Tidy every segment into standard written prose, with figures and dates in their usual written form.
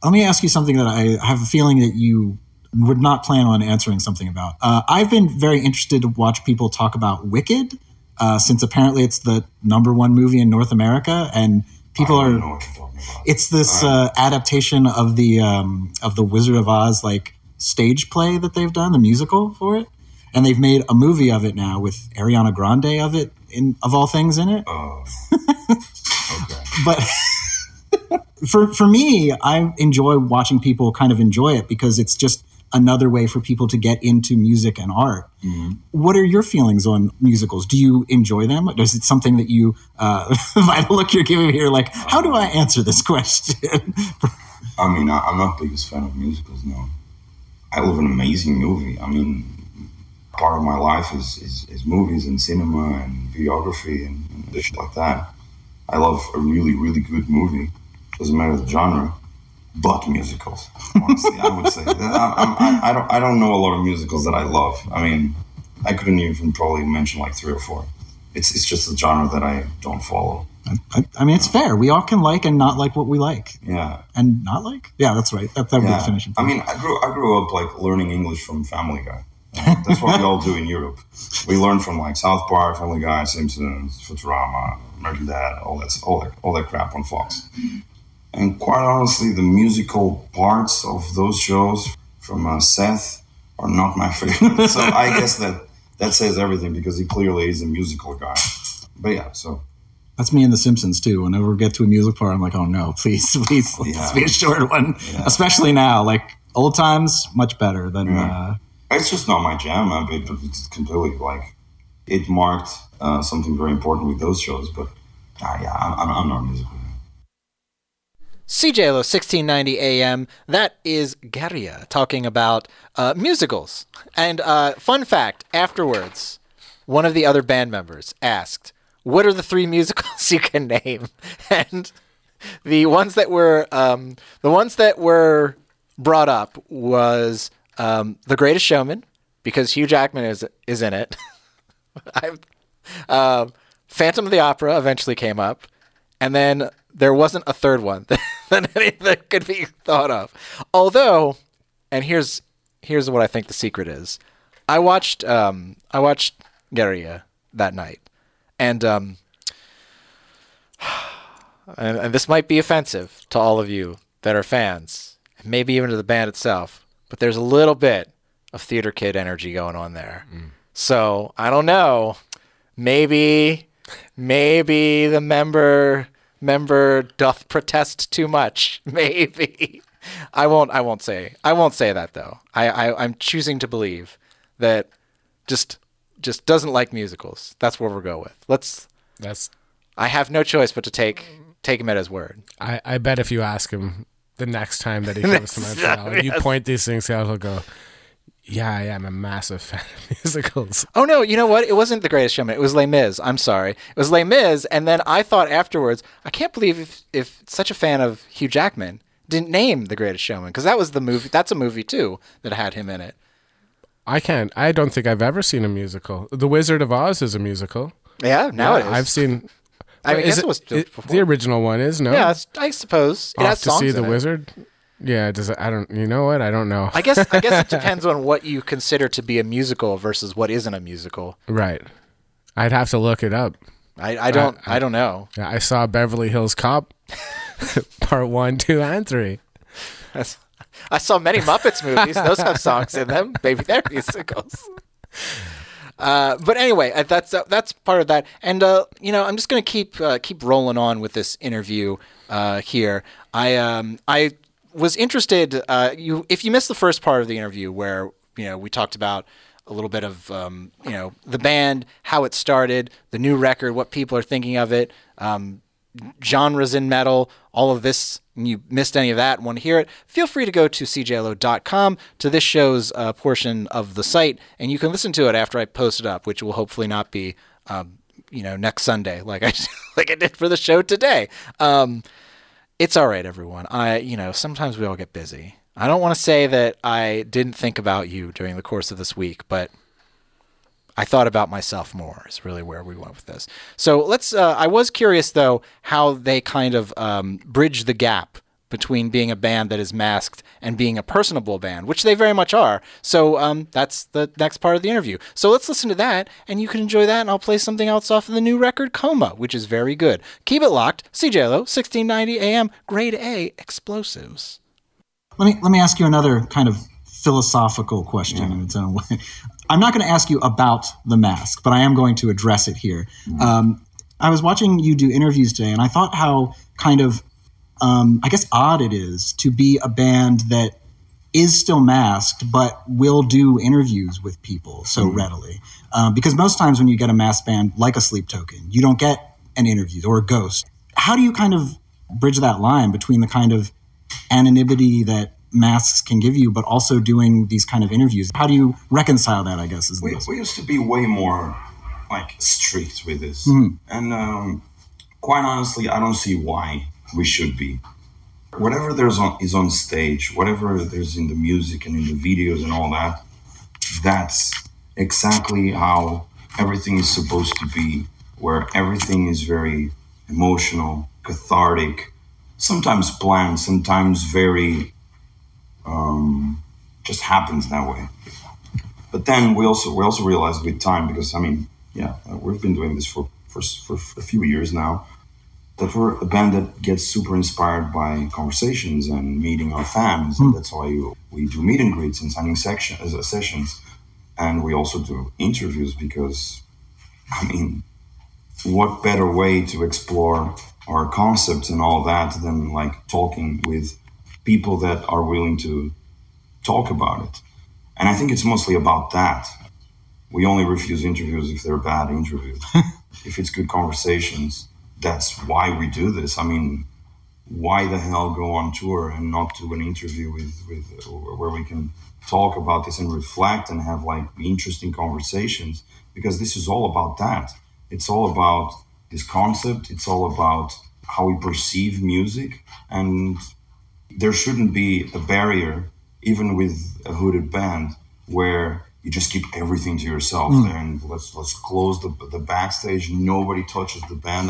let me ask you something that I have a feeling that you would not plan on answering something about. I've been very interested to watch people talk about Wicked, since apparently it's the #1 movie in North America, and people I don't are. know what you're talking about. It's this adaptation of the Wizard of Oz stage play that they've done, the musical for it, and they've made a movie of it now with Ariana Grande of all things in it. Okay. But for me, I enjoy watching people kind of enjoy it because it's just another way for people to get into music and art. Mm-hmm. What are your feelings on musicals? Do you enjoy them? Is it something that you, by the look you're giving me here, how do I answer this question? I mean, I'm not the biggest fan of musicals, no. I love an amazing movie. I mean, part of my life is movies and cinema and videography and shit like that. I love a really, really good movie. Doesn't matter the genre. But musicals, honestly, I would say. I don't know a lot of musicals that I love. I mean, I couldn't even probably mention 3 or 4. It's just a genre that I don't follow. I mean, it's fair. We all can like and not like what we like. Yeah. And not like? Yeah, that's right. That would be the finishing point. I mean, I grew up learning English from Family Guy. That's what we all do in Europe. We learn from South Park, Family Guy, Simpsons, Futurama, American Dad, all that crap on Fox. And quite honestly, the musical parts of those shows from Seth are not my favorite. So I guess that says everything because he clearly is a musical guy. But yeah, so. That's me in The Simpsons too. Whenever we get to a music part, I'm like, oh no, please, let's be a short one. Yeah. Especially now, old times, much better than. Yeah. It's just not my jam, but it's completely it marked something very important with those shows. But I'm not a musical guy. CJLO 1690 AM, that is Garia talking about musicals. And fun fact, afterwards, one of the other band members asked, what are the 3 musicals you can name? And the ones that were brought up was The Greatest Showman, because Hugh Jackman is in it. Phantom of the Opera eventually came up. And then there wasn't a third one that could be thought of. Although, and here's what I think the secret is. I watched Garia that night, and this might be offensive to all of you that are fans, maybe even to the band itself, but there's a little bit of theater kid energy going on there. Mm. So I don't know. Maybe the member doth protest too much. Maybe. I won't say that though. I'm choosing to believe that just doesn't like musicals. That's where we'll go with. I have no choice but to take him at his word. I bet if you ask him the next time that he comes to Montreal and you point these things out, he'll go, yeah, I am a massive fan of musicals. Oh, no, you know what? It wasn't The Greatest Showman. It was Les Mis. I'm sorry. It was Les Mis, and then I thought afterwards, I can't believe if such a fan of Hugh Jackman didn't name The Greatest Showman, because that was the movie. That's a movie, too, that had him in it. I don't think I've ever seen a musical. The Wizard of Oz is a musical. Yeah, now it is. I've seen... I guess it was before. The original one is, no? Yeah, I suppose. It has songs to see in the it. Wizard? Yeah, you know what? I don't know. I guess it depends on what you consider to be a musical versus what isn't a musical. Right. I'd have to look it up. I don't know. Yeah, I saw Beverly Hills Cop part 1, 2, and 3. I saw many Muppets movies. Those have songs in them. Maybe they're musicals. But anyway, that's part of that. And I'm just going to keep rolling on with this interview here. I was interested. If you missed the first part of the interview where we talked about a little bit of the band, how it started, the new record, what people are thinking of it, genres in metal, all of this, and you missed any of that and want to hear it, feel free to go to cjlo.com to this show's portion of the site, and you can listen to it after I post it up, which will hopefully not be next Sunday like I did for the show today. It's all right, everyone. Sometimes we all get busy. I don't want to say that I didn't think about you during the course of this week, but I thought about myself more is really where we went with this. So let's, I was curious though, how they kind of bridge the gap between being a band that is masked and being a personable band, which they very much are. So that's the next part of the interview. So let's listen to that, and you can enjoy that, and I'll play something else off of the new record, Coma, which is very good. Keep it locked. CJLO, 1690 AM, Grade A Explosives. Let me ask you another kind of philosophical question in its own way. I'm not going to ask you about the mask, but I am going to address it here. I was watching you do interviews today, and I thought how kind of, I guess, odd it is to be a band that is still masked, but will do interviews with people so readily. Because most times when you get a masked band like a Sleep Token, you don't get an interview or a Ghost. How do you kind of bridge that line between the kind of anonymity that masks can give you, but also doing these kind of interviews? How do you reconcile that, I guess, is the best way? We used to be way more like strict with this. And quite honestly, I don't see why we should be. Whatever is on stage, whatever there's in the music and in the videos and all that, that's exactly how everything is supposed to be, where everything is very emotional, cathartic, sometimes planned, sometimes very just happens that way. But then we also realized with time, because we've been doing this for a few years now, that we're a band that gets super inspired by conversations and meeting our fans. And that's why we do meet and greets and signing sessions. And we also do interviews because, what better way to explore our concepts and all that than like talking with people that are willing to talk about it. And I think it's mostly about that. We only refuse interviews if they're bad interviews. If it's good conversations, that's why we do this. Why the hell go on tour and not do an interview with where we can talk about this and reflect and have like interesting conversations? Because this is all about that. It's all about this concept. It's all about how we perceive music. And there shouldn't be a barrier, even with a hooded band, where you just keep everything to yourself there and let's close the backstage. Nobody touches the band.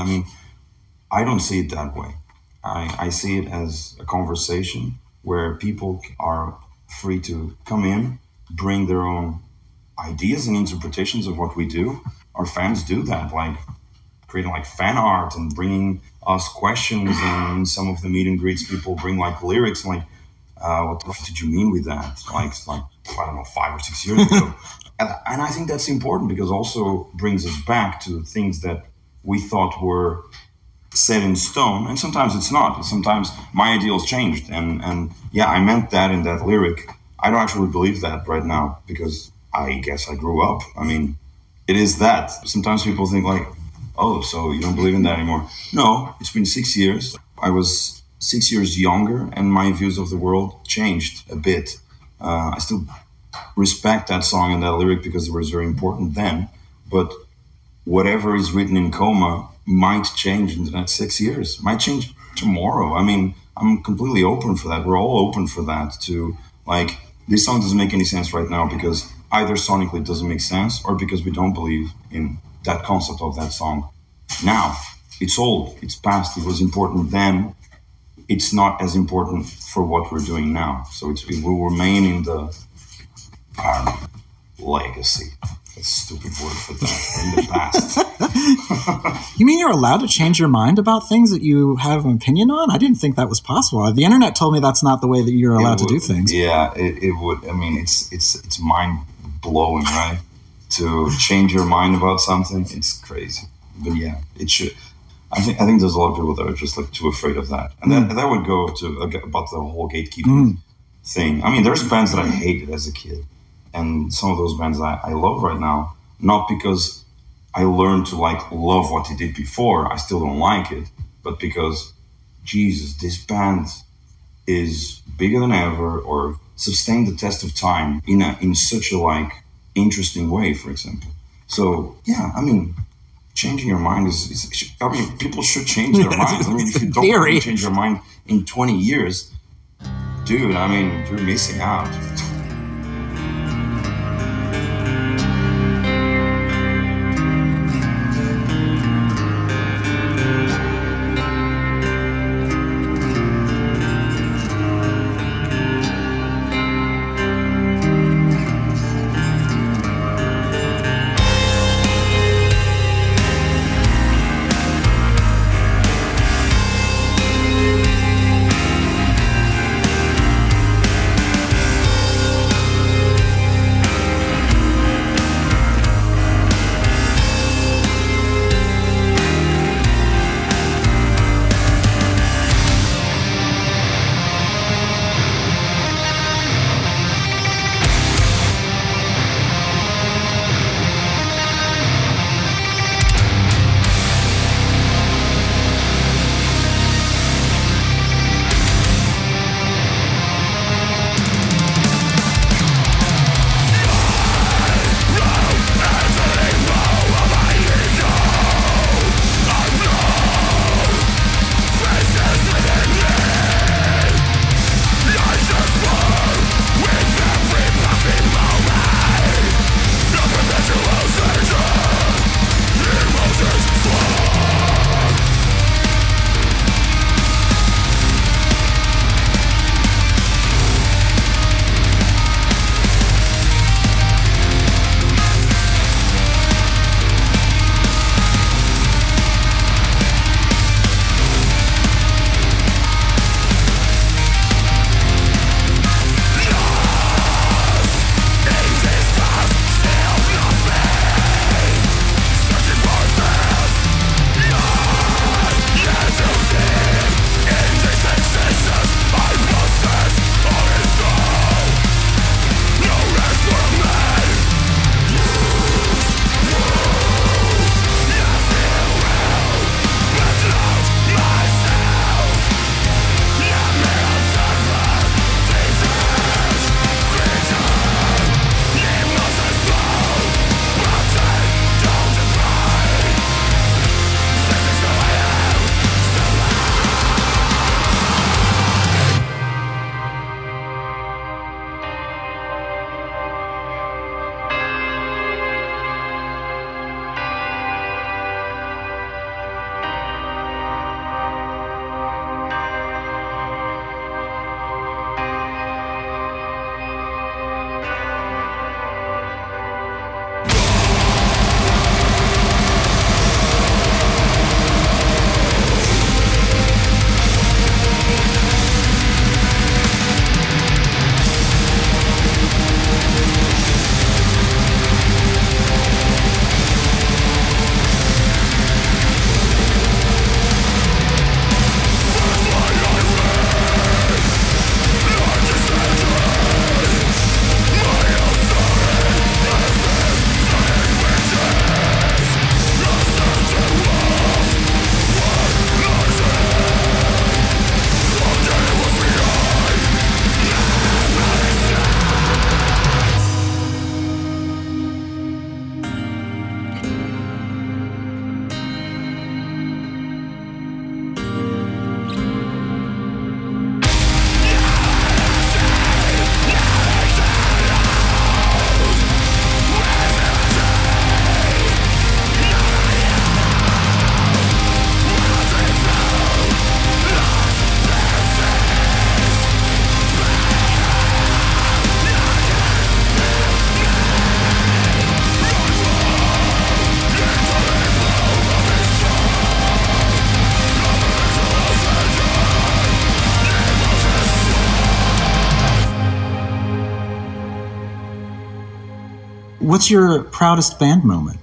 I don't see it that way. I see it as a conversation where people are free to come in, bring their own ideas and interpretations of what we do. Our fans do that, like creating like fan art and bringing us questions. And in some of the meet and greets, people bring like lyrics and like, what did you mean with that? Like I don't know, 5 or 6 years ago. And I think that's important because also brings us back to things that we thought were set in stone. And sometimes it's not. Sometimes my ideals changed. And yeah, I meant that in that lyric. I don't actually believe that right now because I guess I grew up. It is that. Sometimes people think like, oh, so you don't believe in that anymore. No, it's been 6 years. I was 6 years younger and my views of the world changed a bit. I still respect that song and that lyric because it was very important then. But whatever is written in Coma might change in the next 6 years, might change tomorrow. I'm completely open for that. We're all open for that to like, this song doesn't make any sense right now because either sonically it doesn't make sense or because we don't believe in that concept of that song. Now, it's old, it's past, it was important then. It's not as important for what we're doing now. So it will remain in the legacy. That's a stupid word for that. In the past. You mean you're allowed to change your mind about things that you have an opinion on? I didn't think that was possible. The internet told me that's not the way that you're allowed to do things. Yeah, it would. It's mind blowing, right? To change your mind about something, it's crazy. But yeah, it should. I think there's a lot of people that are just like too afraid of that, and that would go to about the whole gatekeeping thing. There's bands that I hated as a kid, and some of those bands I love right now, not because I learned to like love what they did before. I still don't like it, but because Jesus, this band is bigger than ever, or sustained the test of time in such a like interesting way, for example. So yeah, changing your mind is people should change their minds. If you don't change your mind in 20 years, dude, you're missing out. What's your proudest band moment?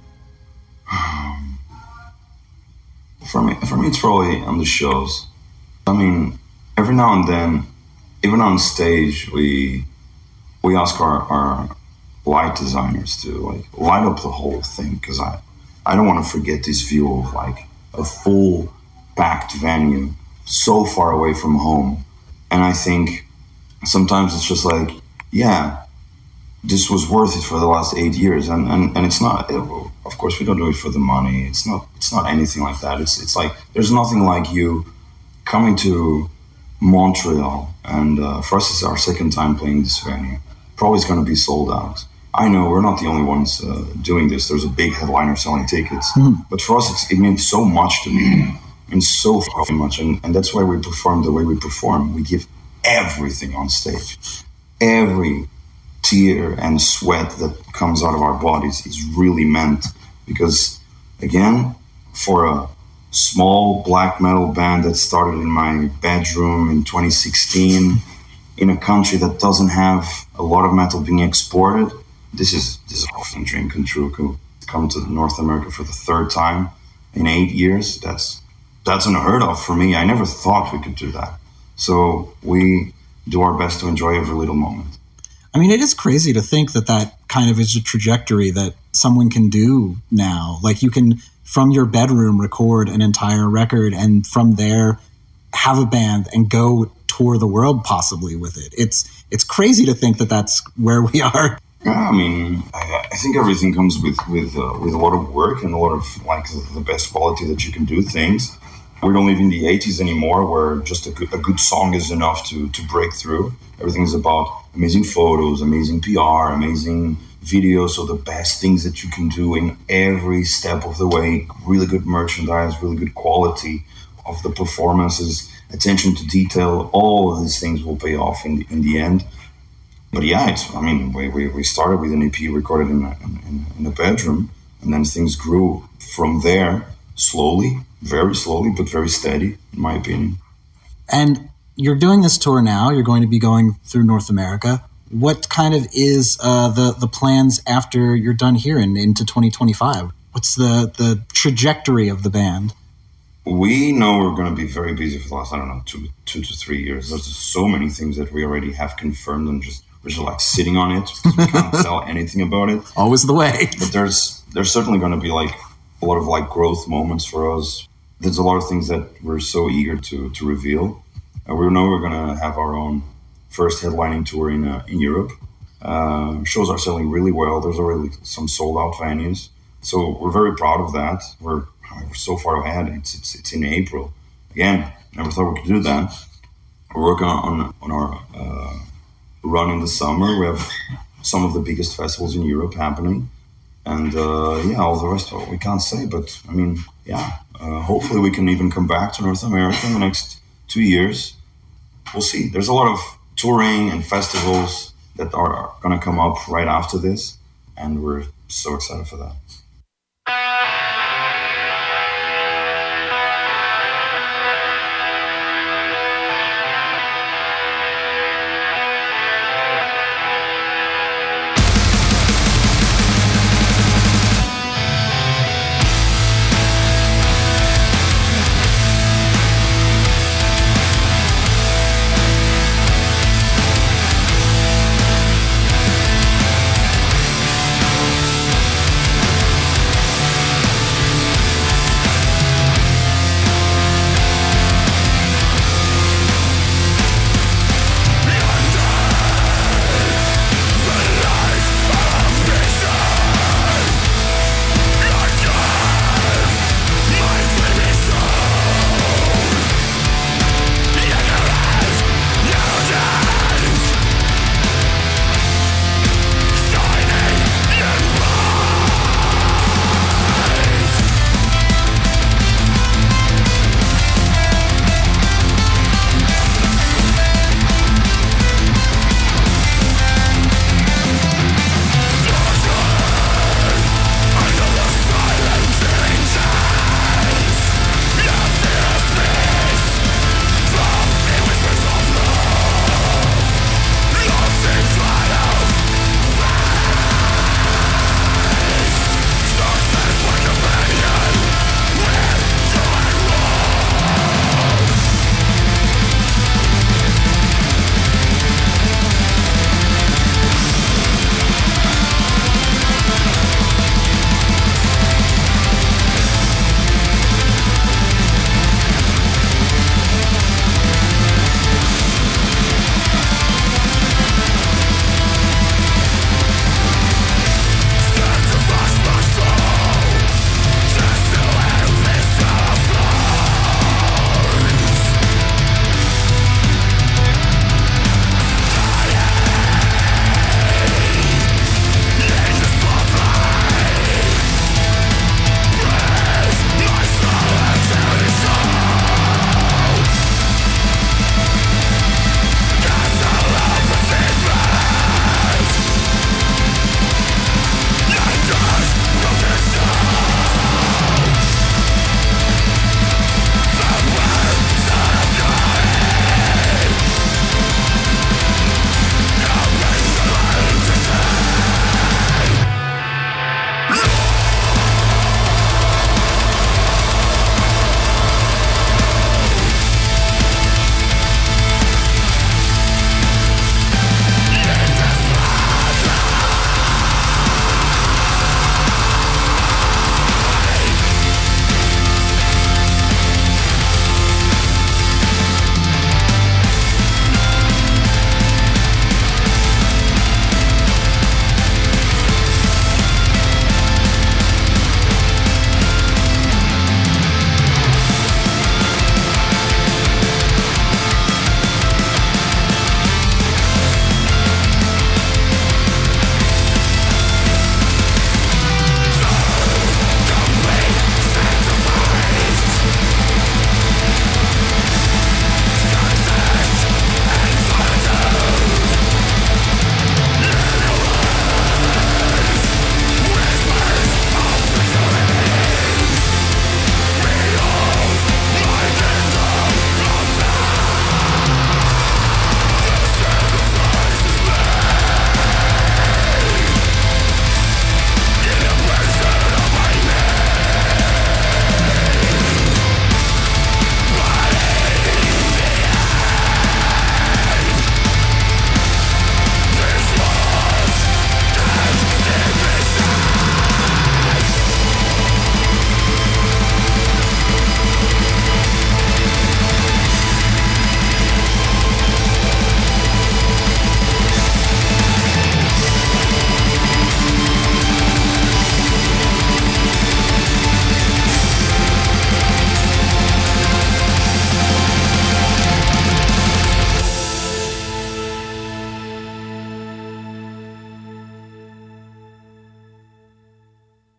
For me, it's probably on the shows. I mean, every now and then, even on stage, we ask our light designers to like light up the whole thing, because I don't want to forget this view of like a full packed venue so far away from home. And I think sometimes it's just like, yeah, this was worth it for the last 8 years, and it's not. Of course, we don't do it for the money. It's not anything like that. It's like there's nothing like you coming to Montreal, and for us it's our second time playing this venue. Probably it's going to be sold out. I know we're not the only ones doing this. There's a big headliner selling tickets, but for us it means so much to me, and so fucking much, and that's why we perform the way we perform. We give everything on stage. Every tear and sweat that comes out of our bodies is really meant, because again, for a small black metal band that started in my bedroom in 2016 in a country that doesn't have a lot of metal being exported, this is a fucking dream come true. To come to North America for the third time in 8 years, that's unheard of for me. I never thought we could do that. So we do our best to enjoy every little moment. I mean, it is crazy to think that kind of is a trajectory that someone can do now. Like, you can, from your bedroom, record an entire record, and from there have a band and go tour the world possibly with it. It's crazy to think that that's where we are. Yeah, I mean, I think everything comes with a lot of work and a lot of like the best quality that you can do things. We don't live in the 80s anymore, where just a good song is enough to break through. Everything is about amazing photos, amazing PR, amazing videos, so the best things that you can do in every step of the way. Really good merchandise, really good quality of the performances, attention to detail. All of these things will pay off in the end. But yeah, we started with an EP recorded in a bedroom, and then things grew from there slowly. Very slowly, but very steady, in my opinion. And you're doing this tour now. You're going to be going through North America. What kind of is the plans after you're done here and into 2025? What's the trajectory of the band? We know we're going to be very busy for the last, 2 to 3 years. There's just so many things that we already have confirmed, and we're just like sitting on it because we can't tell anything about it. Always the way. But there's certainly going to be like a lot of like growth moments for us. There's a lot of things that we're so eager to reveal. We know we're going to have our own first headlining tour in Europe. Shows are selling really well. There's already some sold out venues. So we're very proud of that. We're so far ahead. It's in April. Again, never thought we could do that. We're working on our run in the summer. We have some of the biggest festivals in Europe happening. And all the rest of it we can't say. But I mean, hopefully we can even come back to North America in the next 2 years. We'll see. There's a lot of touring and festivals that are going to come up right after this, and we're so excited for that.